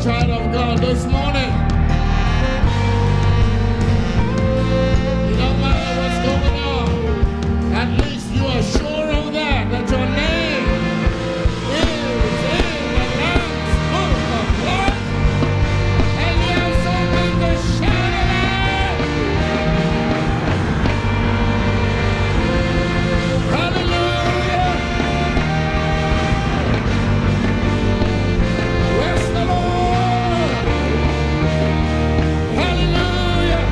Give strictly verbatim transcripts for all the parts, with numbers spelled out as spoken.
child of God this morning. It don't matter what's going on. At least you are sure of that, that your name is in the Lamb's book of life, and you have something to shout about. Hallelujah. Bless the Lord. Hallelujah.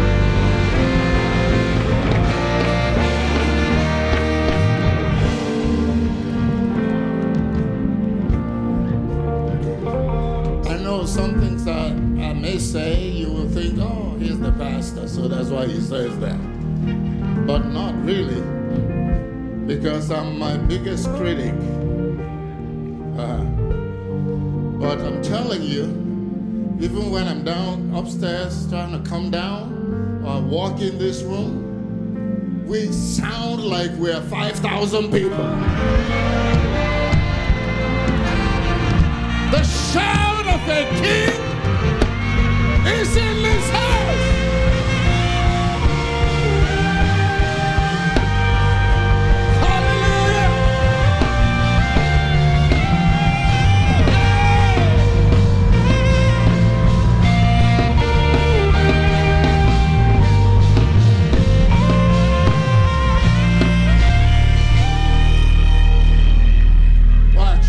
I know some things I, I may say, you will think, oh, he's the pastor, so that's why he says that. But not really, because I'm my biggest critic. Uh, but I'm telling you, even when I'm down upstairs trying to come down or walk in this room, we sound like we're five thousand people. The shout of a king is in this house. Hallelujah. Watch.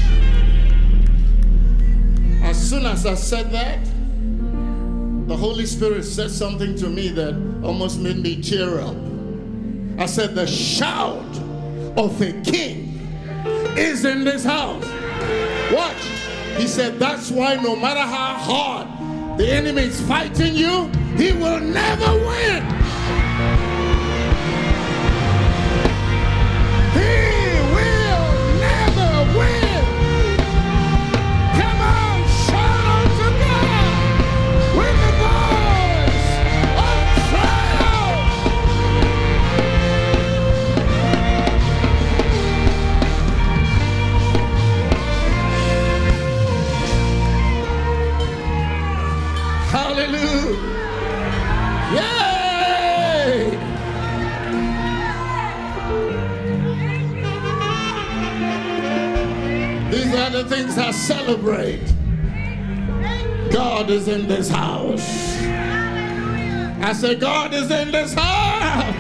As soon as I said that, the Holy Spirit said something to me that almost made me tear up. I said, the shout of a king is in this house. Watch. He said, that's why no matter how hard the enemy is fighting you, he will never win. He will never win. Come on, shout unto God with the voice of triumph. Hallelujah. Yay! These are the things I celebrate. God is in this house. I say, God is in this house.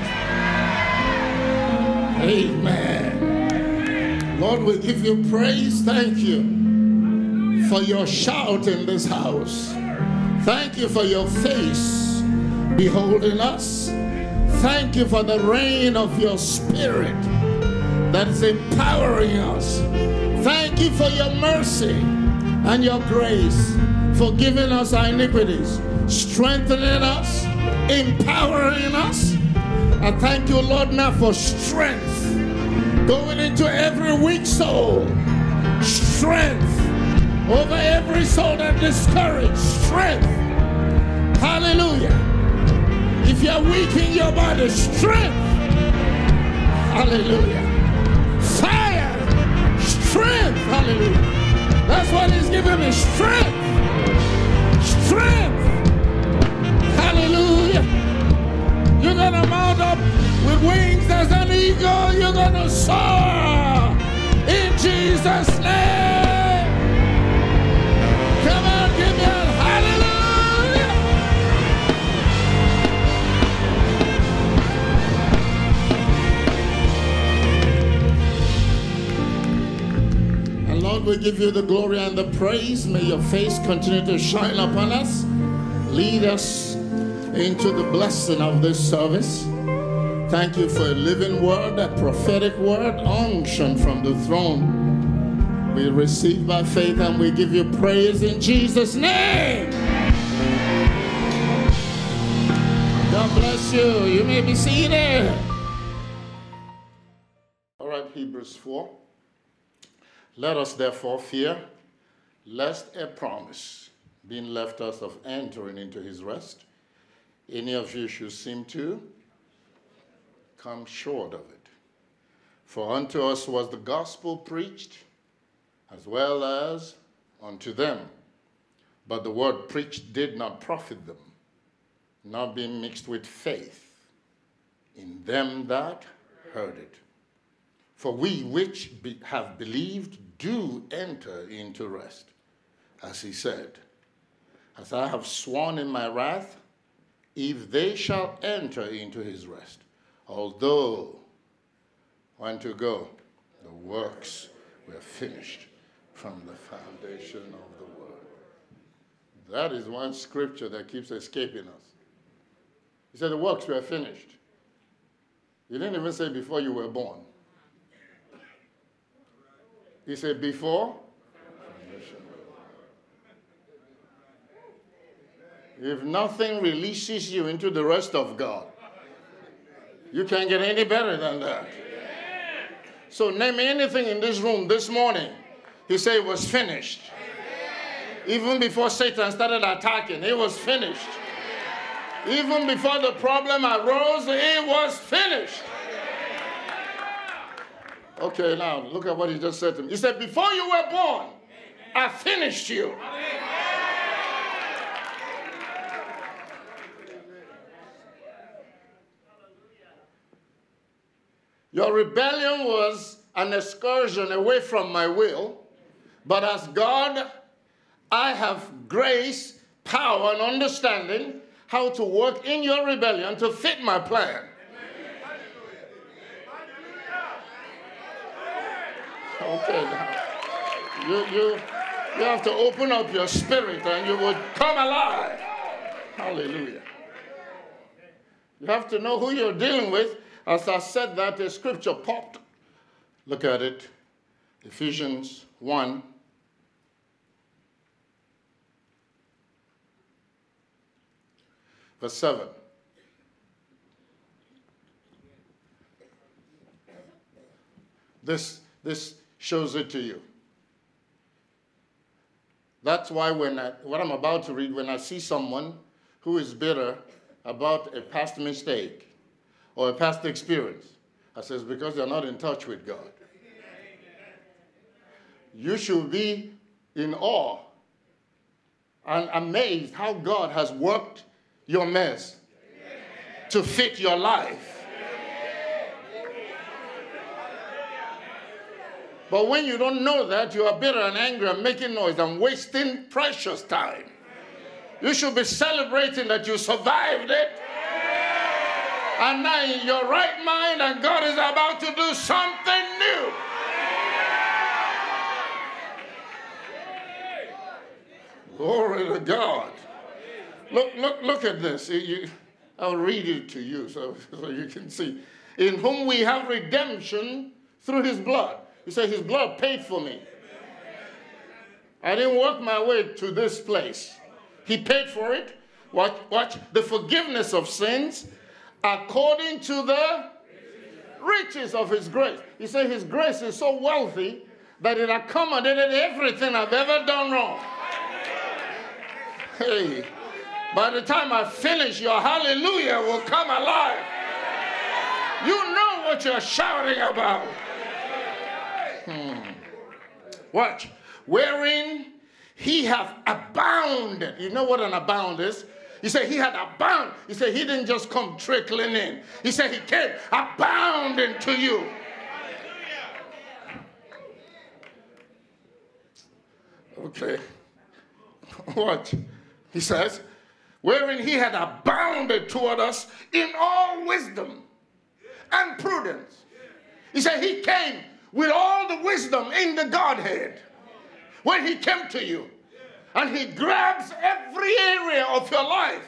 Amen. Lord, we give you praise. Thank you for your shout in this house. Thank you for your face beholding us. Thank you for the rain of your spirit that is empowering us. Thank you for your mercy and your grace, forgiving us our iniquities, strengthening us, empowering us. I thank you, Lord, now for strength going into every weak soul. Strength over every soul that discouraged. Strength. Hallelujah. If you're weak in your body, strength. Hallelujah. Fire. Strength. Hallelujah. That's what he's giving me. Strength. Strength. Hallelujah. You're going to mount up with wings as an eagle. You're going to soar in Jesus' name. Come on, give me a hallelujah. And Lord, we give you the glory and the praise. May your face continue to shine upon us. Lead us into the blessing of this service. Thank you for a living word, a prophetic word, unction from the throne. We receive by faith and we give you praise in Jesus' name. God bless you. You may be seated. All right, Hebrews four. Let us therefore fear, lest a promise being left us of entering into his rest, any of you should seem to come short of it. For unto us was the gospel preached, as well as unto them. But the word preached did not profit them, not being mixed with faith in them that heard it. For we which be, have believed do enter into rest. As he said, as I have sworn in my wrath, if they shall enter into his rest, although when to go, the works were finished from the foundation of the world. That is one scripture that keeps escaping us. He said the works were finished. He didn't even say before you were born. He said before. If nothing releases you into the rest of God, you can't get any better than that. So name anything in this room this morning. He said it was finished. Even before Satan started attacking, it was finished. Even before the problem arose, it was finished. Okay, now look at what he just said to me. He said, before you were born, I finished you. Your rebellion was an excursion away from my will, but as God, I have grace, power, and understanding how to work in your rebellion to fit my plan. Okay, now, you, you, you have to open up your spirit and you would come alive. Hallelujah. You have to know who you're dealing with. As I said that, the scripture popped. Look at it. Ephesians one. Verse seven. This, this shows it to you. That's why when I, what I'm about to read, when I see someone who is bitter about a past mistake or a past experience, I says, because they're not in touch with God. You should be in awe and amazed how God has worked your mess to fit your life. But when you don't know that, you are bitter and angry and making noise and wasting precious time. You should be celebrating that you survived it. And now in your right mind, and God is about to do something new. Glory to God. Look, look, look at this. You, I'll read it to you so, so you can see. In whom we have redemption through his blood. He said his blood paid for me. I didn't work my way to this place. He paid for it. Watch, watch. The forgiveness of sins according to the riches of his grace. He said his grace is so wealthy that it accommodated everything I've ever done wrong. Hey, by the time I finish, your hallelujah will come alive. You know what you're shouting about. Hmm. Watch. Wherein he hath abounded. You know what an abound is? He said he had abound. He said he didn't just come trickling in. He said he came abounding to you. Okay. Watch. He says, wherein he had abounded toward us in all wisdom and prudence. He said he came with all the wisdom in the Godhead when he came to you. And he grabs every area of your life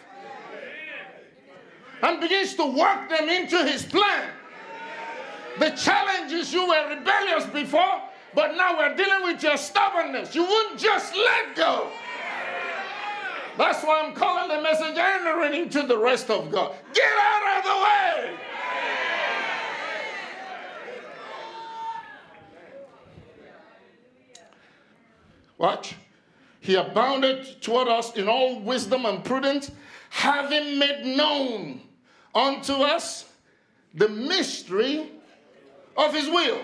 and begins to work them into his plan. The challenges, you were rebellious before, but now we're dealing with your stubbornness. You wouldn't just let go. That's why I'm calling the message entering into the rest of God. Get out of the way. Watch. He abounded toward us in all wisdom and prudence, having made known unto us the mystery of his will,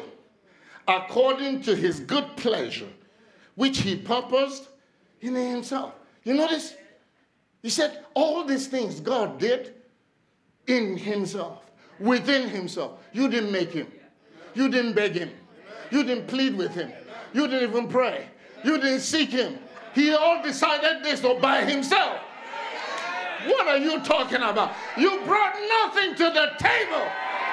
according to his good pleasure, which he purposed in himself. You notice? He said all these things God did in himself, within himself. You didn't make him. You didn't beg him. You didn't plead with him. You didn't even pray. You didn't seek him. He all decided this by himself. What are you talking about? You brought nothing to the table.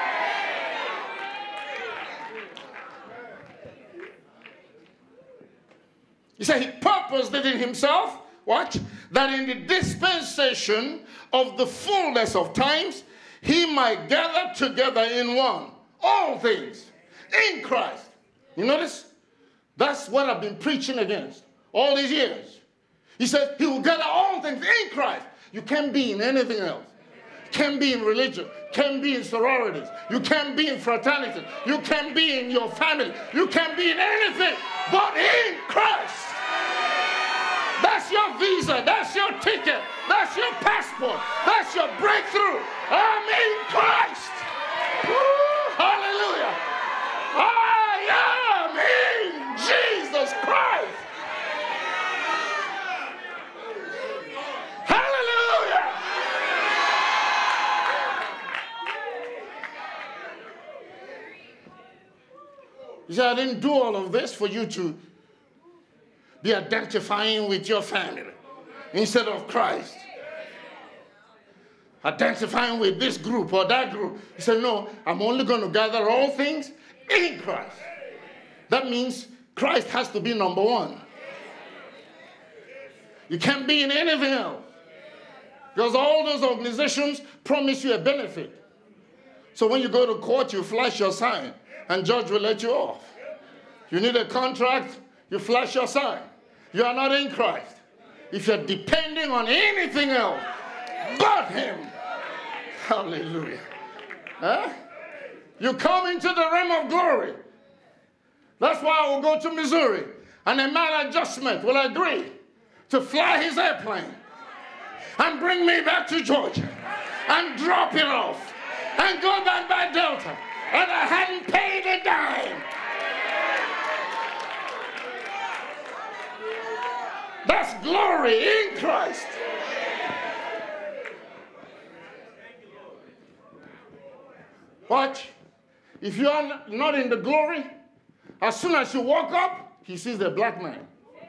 He said he purposed it in himself. Watch. That in the dispensation of the fullness of times, he might gather together in one all things in Christ. You notice? That's what I've been preaching against all these years. He said he will gather all things in Christ. You can't be in anything else. You can't be in religion. You can't be in sororities. You can't be in fraternity. You can't be in your family. You can't be in anything but in Christ. That's your visa. That's your ticket. That's your passport. That's your breakthrough. I'm in Christ. Woo, hallelujah. I am in Jesus Christ. Hallelujah. He said, I didn't do all of this for you to be identifying with your family instead of Christ. Identifying with this group or that group. He said, no, I'm only going to gather all things in Christ. That means Christ has to be number one. You can't be in anything else. Because all those organizations promise you a benefit. So when you go to court, you flash your sign and judge will let you off. You need a contract, you flash your sign. You are not in Christ. If you're depending on anything else but him, hallelujah. Huh? You come into the realm of glory. That's why I will go to Missouri and a man adjustment will agree to fly his airplane and bring me back to Georgia and drop it off and go back by Delta, and I hadn't paid a dime. That's glory in Christ. Watch. If you are not in the glory, as soon as you walk up, he sees a black man.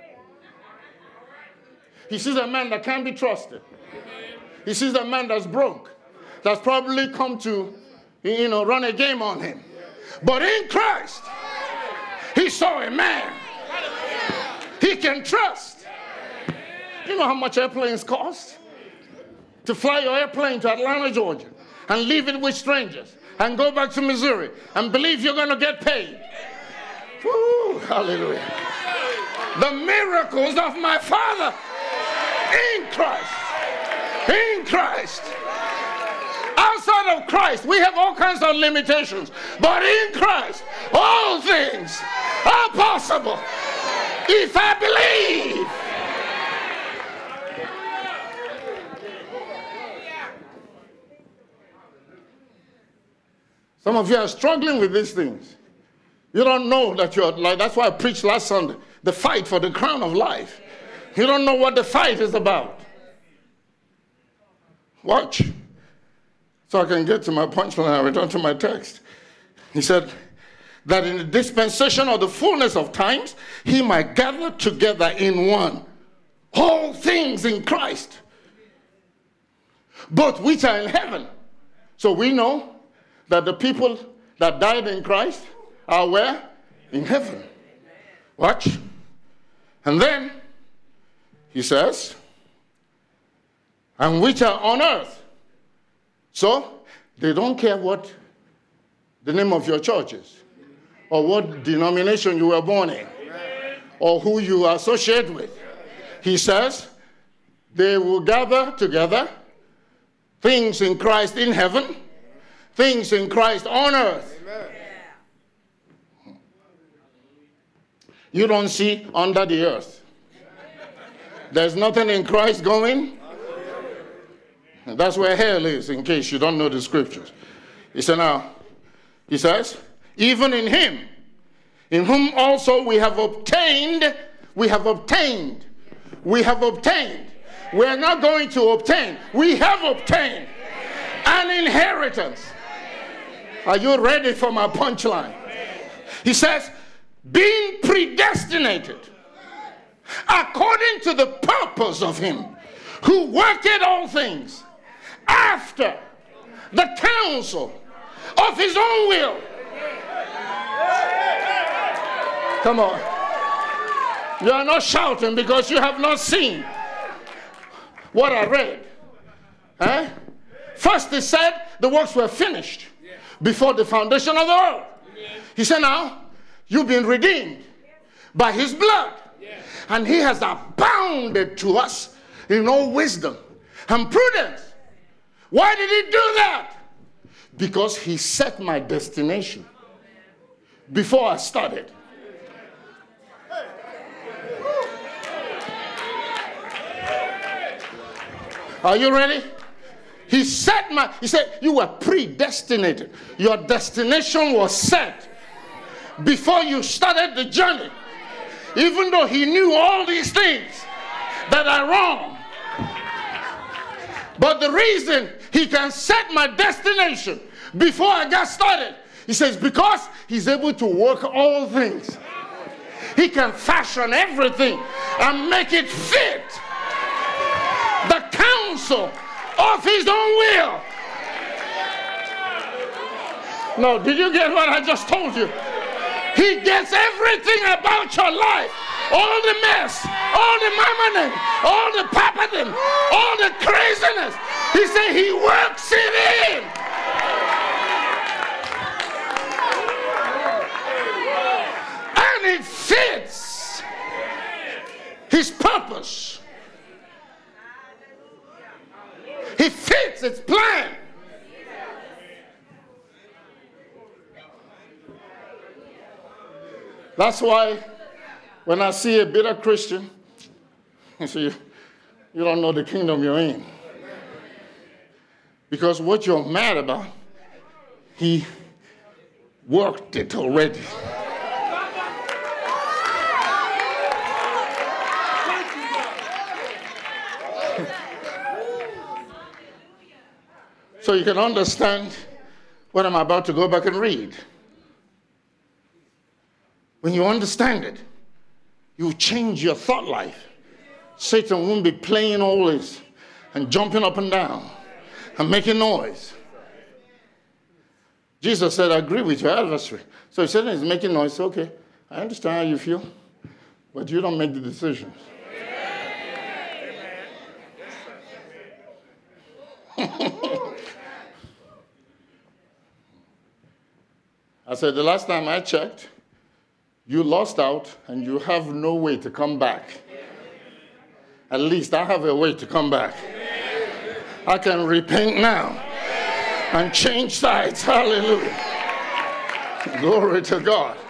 He sees a man that can't be trusted. He sees a man that's broke, that's probably come to, you know, run a game on him. But in Christ, he saw a man he can trust. You know how much airplanes cost? To fly your airplane to Atlanta, Georgia, and leave it with strangers, and go back to Missouri, and believe you're going to get paid. Woo, hallelujah. The miracles of my Father in Christ. In Christ. Outside of Christ, we have all kinds of limitations. But in Christ, all things are possible if I believe. Some of you are struggling with these things. You don't know that you're like, that's why I preached last Sunday, the fight for the crown of life. You don't know what the fight is about. Watch. So I can get to my punchline and return to my text. He said that in the dispensation of the fullness of times, he might gather together in one all things in Christ, both which are in heaven. So we know that the people that died in Christ are where? In heaven. Watch. And then he says, and which are on earth. So they don't care what the name of your church is, or what denomination you were born in, or who you associate with. He says they will gather together things in Christ in heaven, things in Christ on earth. You don't see under the earth. There's nothing in Christ going. That's where hell is, in case you don't know the scriptures. He said now, he says, even in him, in whom also we have obtained, we have obtained, we have obtained. We are not going to obtain. We have obtained an inheritance. Are you ready for my punchline? He says, being predestinated according to the purpose of him who worketh all things after the counsel of his own will. Come on. You are not shouting because you have not seen what I read. Eh? First he said the works were finished before the foundation of the world. He said now, you've been redeemed by his blood. And he has abounded to us in all wisdom and prudence. Why did he do that? Because he set my destination before I started. Are you ready? He set my, he said, you were predestinated. Your destination was set before you started the journey. Even though he knew all these things that are wrong. But the reason he can set my destination before I got started, he says, because he's able to work all things. He can fashion everything and make it fit the counsel of his own will. No, did you get what I just told you? He gets everything about your life. All the mess, all the mamaning, all the papating, all the craziness. He said he works it in. And it fits his purpose. He fits its plan. That's why when I see a bitter Christian, I say, you, you don't know the kingdom you're in. Because what you're mad about, he worked it already. So you can understand what I'm about to go back and read. When you understand it, you change your thought life. Satan won't be playing all this and jumping up and down and making noise. Jesus said, I agree with your adversary. So if Satan is making noise, okay, I understand how you feel, but you don't make the decisions. I said, the last time I checked, you lost out and you have no way to come back. At least I have a way to come back. I can repent now and change sides. Hallelujah. Glory to God.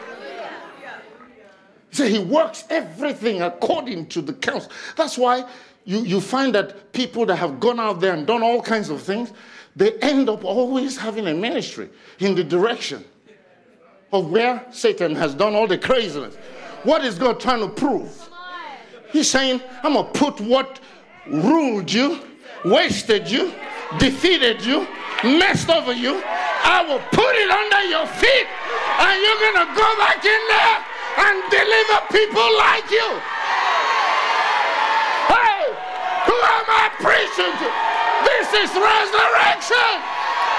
So he works everything according to the counsel. That's why you, you find that people that have gone out there and done all kinds of things, they end up always having a ministry in the direction of where Satan has done all the craziness. What is God trying to prove? He's saying, I'm going to put what ruled you, wasted you, defeated you, messed over you. I will put it under your feet, and you're going to go back in there and deliver people like you. Hey, who am I preaching to? This is resurrection.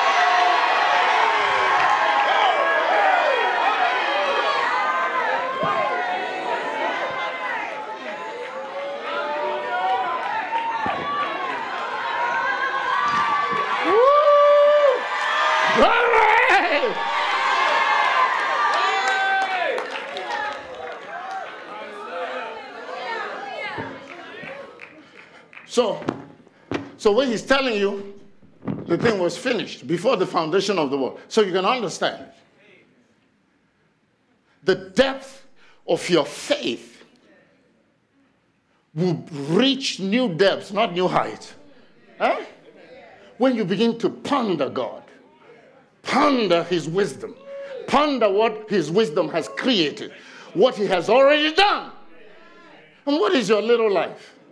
So, so when he's telling you the thing was finished before the foundation of the world, so you can understand it. The depth of your faith will reach new depths, not new heights. Huh? When you begin to ponder God, ponder his wisdom, ponder what his wisdom has created, what he has already done. And what is your little life?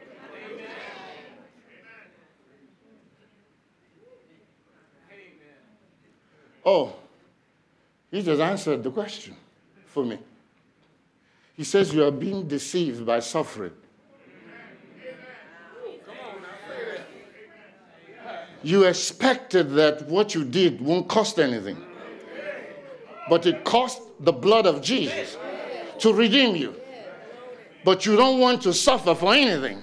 Oh, he just answered the question for me. He says you are being deceived by suffering. You expected that what you did won't cost anything. But it cost the blood of Jesus to redeem you. But you don't want to suffer for anything.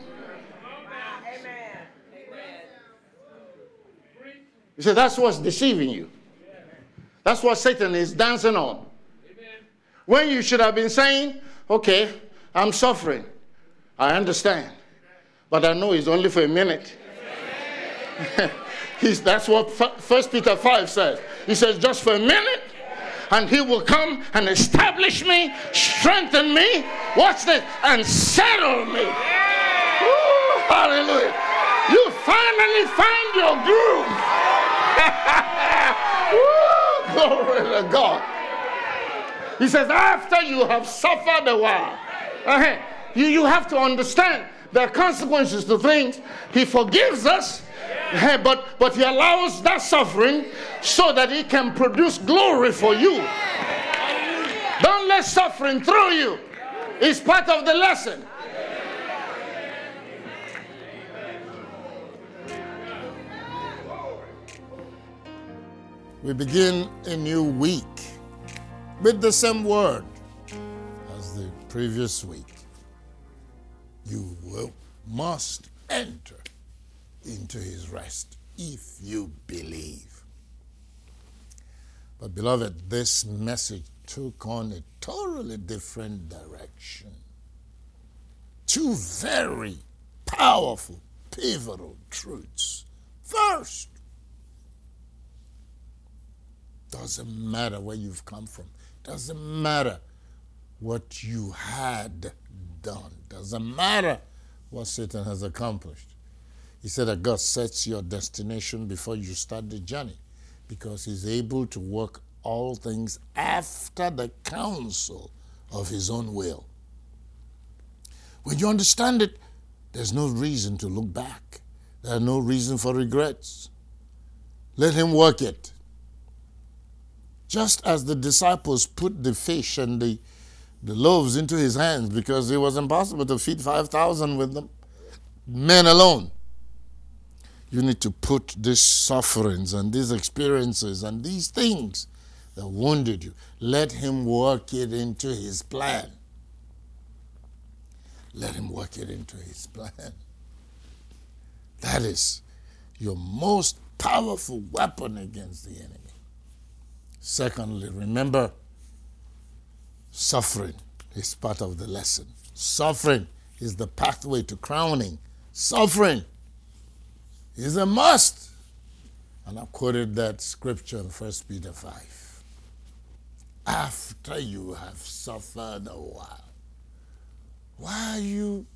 He said that's what's deceiving you. That's what Satan is dancing on. When you should have been saying, okay, I'm suffering. I understand. But I know it's only for a minute. He's, that's what First Peter five says. He says, just for a minute, and he will come and establish me, strengthen me, watch this, and settle me. Ooh, hallelujah. You finally find your groove. Ooh, glory to God. He says, after you have suffered a while, uh, you, you have to understand there are consequences to things. He forgives us. But, but he allows that suffering so that he can produce glory for you. Don't let suffering throw you. It's part of the lesson. We begin a new week with the same word as the previous week. You will, must enter into his rest if you believe. But beloved, this message took on a totally different direction. Two very powerful, pivotal truths. First, doesn't matter where you've come from. Doesn't matter what you had done. Doesn't matter what Satan has accomplished. He said that God sets your destination before you start the journey because he's able to work all things after the counsel of his own will. When you understand it, there's no reason to look back. There's no reason for regrets. Let him work it. Just as the disciples put the fish and the, the loaves into his hands because it was impossible to feed five thousand with them, men alone. You need to put these sufferings and these experiences and these things that wounded you. Let him work it into his plan. Let him work it into his plan. That is your most powerful weapon against the enemy. Secondly, remember, suffering is part of the lesson. Suffering is the pathway to crowning. Suffering is a must. And I quoted that scripture in First Peter five. After you have suffered a while, why are you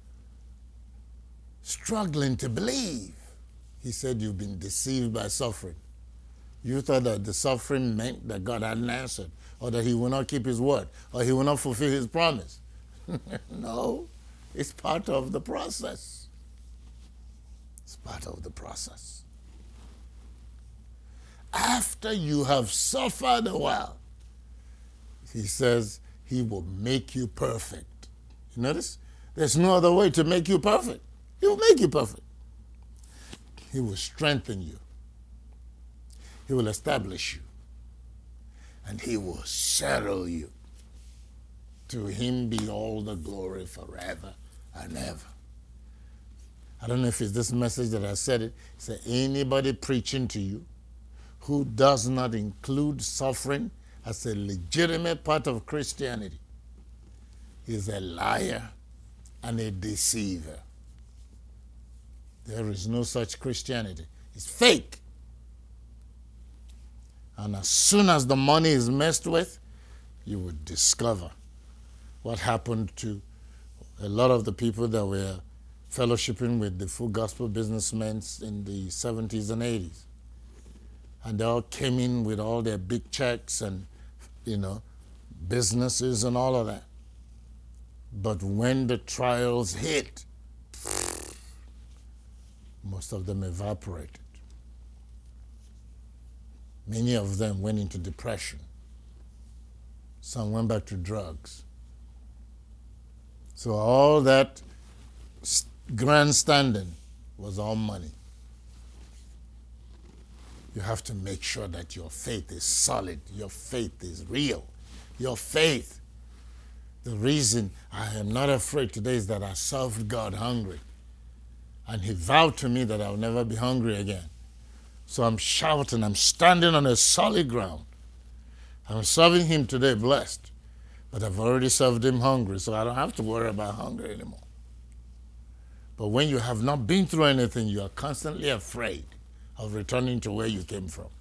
struggling to believe? He said you've been deceived by suffering. You thought that the suffering meant that God hadn't answered, or that he will not keep his word, or he will not fulfill his promise. No, it's part of the process. It's part of the process. After you have suffered a while, he says he will make you perfect. You notice? There's no other way to make you perfect. He will make you perfect. He will strengthen you. He will establish you. And he will settle you. To him be all the glory forever and ever. I don't know if it's this message that I said it. Say anybody preaching to you who does not include suffering as a legitimate part of Christianity is a liar and a deceiver. There is no such Christianity. It's fake. And as soon as the money is messed with, you would discover what happened to a lot of the people that were fellowshipping with the full gospel businessmen in the seventies and eighties. And they all came in with all their big checks and, you know, businesses and all of that. But when the trials hit, most of them evaporated. Many of them went into depression. Some went back to drugs. So all that grandstanding was all money. You have to make sure that your faith is solid. Your faith is real. Your faith. The reason I am not afraid today is that I served God hungry. And he vowed to me that I'll never be hungry again. So I'm shouting. I'm standing on a solid ground. I'm serving him today blessed. But I've already served him hungry, so I don't have to worry about hunger anymore. But when you have not been through anything, you are constantly afraid of returning to where you came from.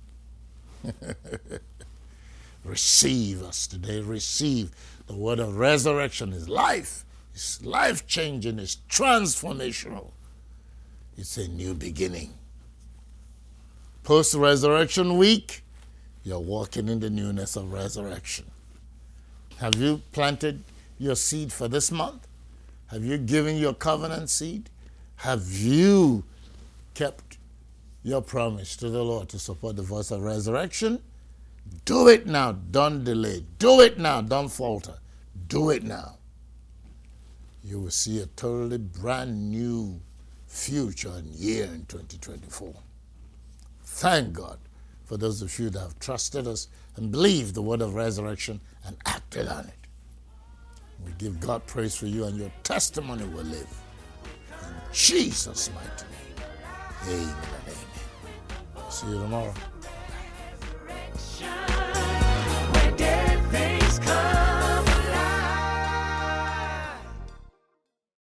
Receive us today. Receive. The word of resurrection is life. It's life-changing. It's transformational. It's a new beginning. Post-resurrection week, you're walking in the newness of resurrection. Have you planted your seed for this month? Have you given your covenant seed? Have you kept your promise to the Lord to support the voice of resurrection? Do it now. Don't delay. Do it now. Don't falter. Do it now. You will see a totally brand new future and year in twenty twenty-four. Thank God for those of you that have trusted us and believed the word of resurrection and acted on it. We give God praise for you, and your testimony will live. In Jesus' mighty name. Amen and amen. See you tomorrow.